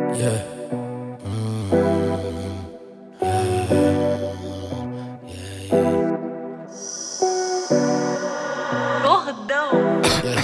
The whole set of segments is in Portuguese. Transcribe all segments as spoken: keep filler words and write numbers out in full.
Yeah. Mm, yeah, yeah, yeah. Gordão.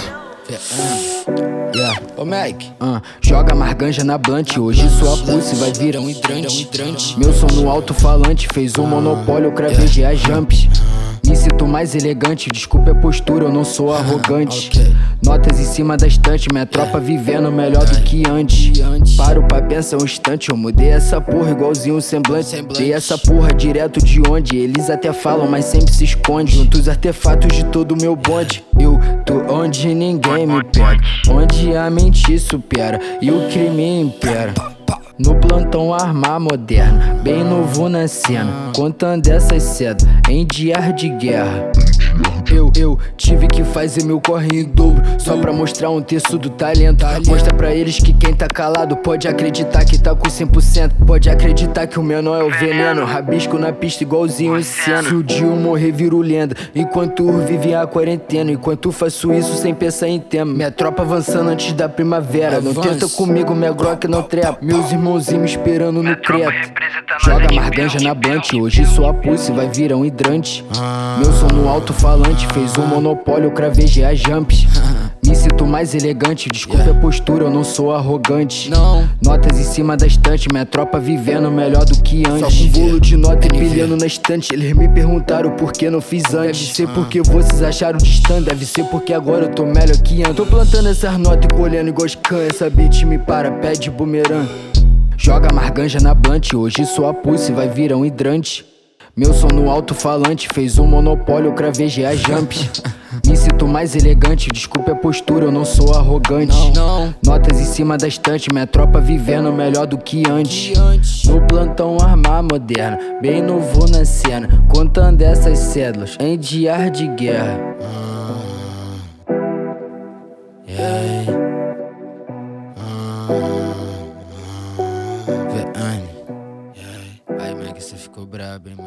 Yeah. Yeah. Ô Mac, Uh, joga marganja na blunt, hoje sua pussy vai virar um hidrante. Meu som no alto-falante fez um monopólio, eu cravejei as jumps. Me sinto mais elegante, desculpa a postura, eu não sou arrogante. Notas em cima da estante, minha tropa vivendo melhor do que antes. Paro pra pensar um instante, eu mudei essa porra igualzinho um semblante. Dei essa porra direto de onde eles até falam, mas sempre se esconde. Junto os artefatos de todo o meu bonde. Eu tô onde ninguém me pega, onde a mente supera e o crime impera. No plantão arma moderna, bem novo na cena, contando essas sedas em dias de guerra. Eu, eu tive que fazer meu corre em dobro, só pra mostrar um terço do talento. Mostra pra eles que quem tá calado pode acreditar que tá com cem por cento. Pode acreditar que o menor é o veneno, rabisco na pista igualzinho em cena. Se o dia eu morrer viro lenda, enquanto vive a quarentena. Enquanto faço isso sem pensar em tema, minha tropa avançando antes da primavera. Não tenta comigo, minha Glock não trepa. Meus irmãozinhos me esperando no creto. Joga marganja na blunt, hoje sua pussy vai virar um hidrante. Meu som no alto-falante fez um monopólio, eu cravejei as jumps. Me sinto mais elegante, desculpa a postura, eu não sou arrogante. Notas em cima da estante, minha tropa vivendo melhor do que antes. Só com bolo de nota e pilhando na estante. Eles me perguntaram por que não fiz antes. Deve ser porque vocês acharam distante, deve ser porque agora eu tô melhor que antes. Tô plantando essas notas e colhendo igual scan. Essa beat me para, pede bumerangue. Joga marganja na blunt, hoje sua pussy vai virar um hidrante. Meu som no alto-falante fez um monopólio, eu cravejei as jumps. Me sinto mais elegante, desculpa a postura, eu não sou arrogante. Notas em cima da estante, minha tropa vivendo melhor do que antes. No plantão arma moderna, bem novo na cena, contando essas cédulas em dias de guerra. yeah. Aí, Mac, você ficou brabo, hein, mano.